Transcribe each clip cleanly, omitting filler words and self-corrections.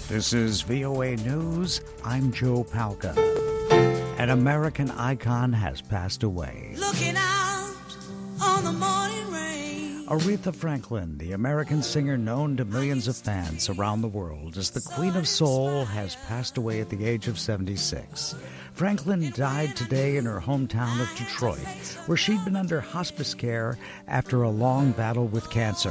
This is VOA News. I'm Joe Palca. An American icon has passed away. Looking out on the morning rain. Aretha Franklin, the American singer known to millions of fans around the world as the Queen of Soul, has passed away at the age of 76. Franklin died today in her hometown of Detroit, where she'd been under hospice care after a long battle with cancer.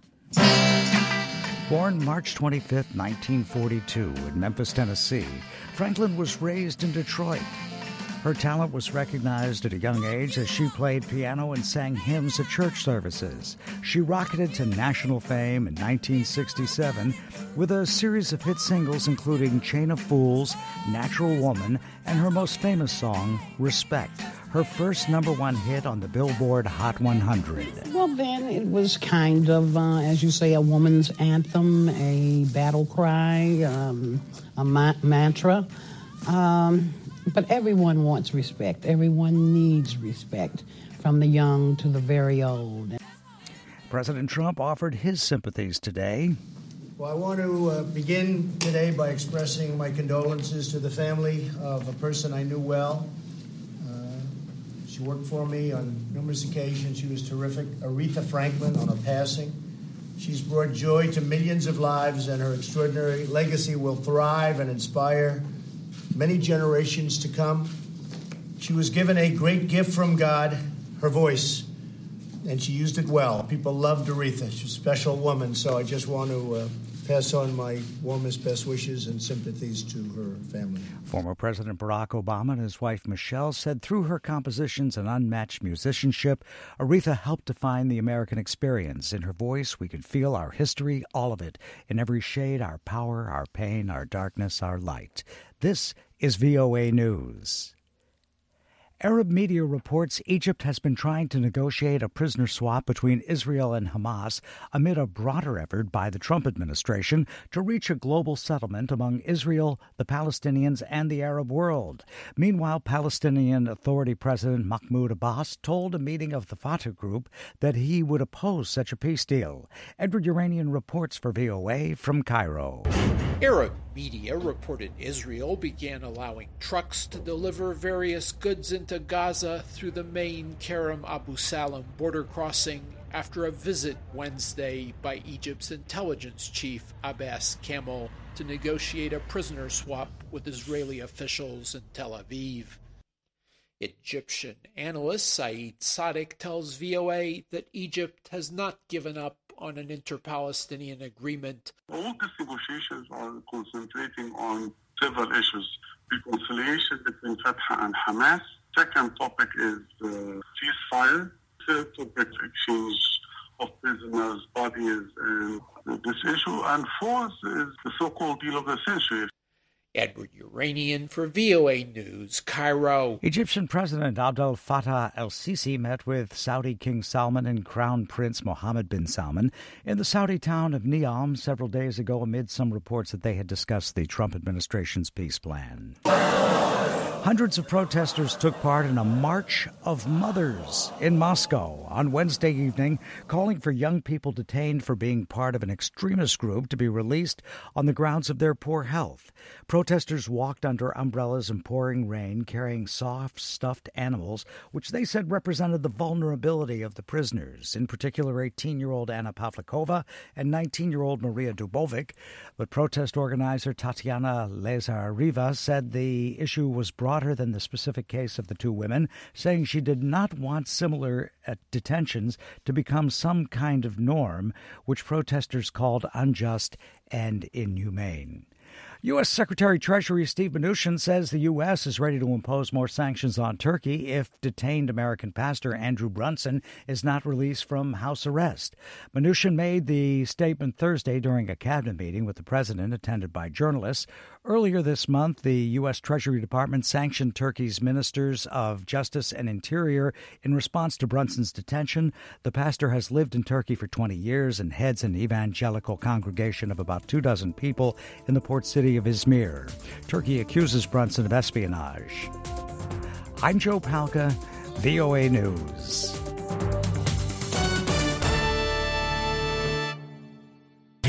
Born March 25, 1942, in Memphis, Tennessee, Franklin was raised in Detroit. Her talent was recognized at a young age as she played piano and sang hymns at church services. She rocketed to national fame in 1967 with a series of hit singles including Chain of Fools, Natural Woman, and her most famous song, Respect, her first #1 hit on the Billboard Hot 100. Well, then it was kind of, as you say, a woman's anthem, a battle cry, a mantra. But everyone wants respect. Everyone needs respect, from the young to the very old. President Trump offered his sympathies today. Well, I want to begin today by expressing my condolences to the family of a person I knew well. She worked for me on numerous occasions. She was terrific. Aretha Franklin, on her passing. She's brought joy to millions of lives, and her extraordinary legacy will thrive and inspire many generations to come. She was given a great gift from God, her voice, and she used it well. People loved Aretha. She's a special woman, so I just want to pass on my warmest, best wishes and sympathies to her family. Former President Barack Obama and his wife Michelle said through her compositions and unmatched musicianship, Aretha helped define the American experience. In her voice, we could feel our history, all of it, in every shade, our power, our pain, our darkness, our light. This is VOA News. Arab media reports Egypt has been trying to negotiate a prisoner swap between Israel and Hamas amid a broader effort by the Trump administration to reach a global settlement among Israel, the Palestinians, and the Arab world. Meanwhile, Palestinian Authority President Mahmoud Abbas told a meeting of the Fatah group that he would oppose such a peace deal. Edward Uranian reports for VOA from Cairo. Arab media reported Israel began allowing trucks to deliver various goods into Gaza through the main Kerem Abu Salam border crossing after a visit Wednesday by Egypt's intelligence chief Abbas Kamel to negotiate a prisoner swap with Israeli officials in Tel Aviv. Egyptian analyst Saeed Sadiq tells VOA that Egypt has not given up on an inter-Palestinian agreement. All these negotiations are concentrating on several issues. Reconciliation between Fatah and Hamas. Second topic is ceasefire. Third topic, exchange of prisoners' bodies and this issue. And fourth is the so-called deal of the century. Edward Uranian for VOA News, Cairo. Egyptian President Abdel Fattah el-Sisi met with Saudi King Salman and Crown Prince Mohammed bin Salman in the Saudi town of Neom several days ago amid some reports that they had discussed the Trump administration's peace plan. Hundreds of protesters took part in a March of Mothers in Moscow on Wednesday evening, calling for young people detained for being part of an extremist group to be released on the grounds of their poor health. Protesters walked under umbrellas in pouring rain, carrying soft, stuffed animals, which they said represented the vulnerability of the prisoners, in particular 18-year-old Anna Pavlikova and 19-year-old Maria Dubovic. But protest organizer Tatiana Lazareva said the issue was broader than the specific case of the two women, saying she did not want similar detentions to become some kind of norm, which protesters called unjust and inhumane. U.S. Secretary Treasury Steve Mnuchin says the U.S. is ready to impose more sanctions on Turkey if detained American pastor Andrew Brunson is not released from house arrest. Mnuchin made the statement Thursday during a cabinet meeting with the president attended by journalists. Earlier this month, the U.S. Treasury Department sanctioned Turkey's ministers of Justice and Interior in response to Brunson's detention. The pastor has lived in Turkey for 20 years and heads an evangelical congregation of about 24 people in the port city of Izmir. Turkey accuses Brunson of espionage. I'm Joe Palca, VOA News.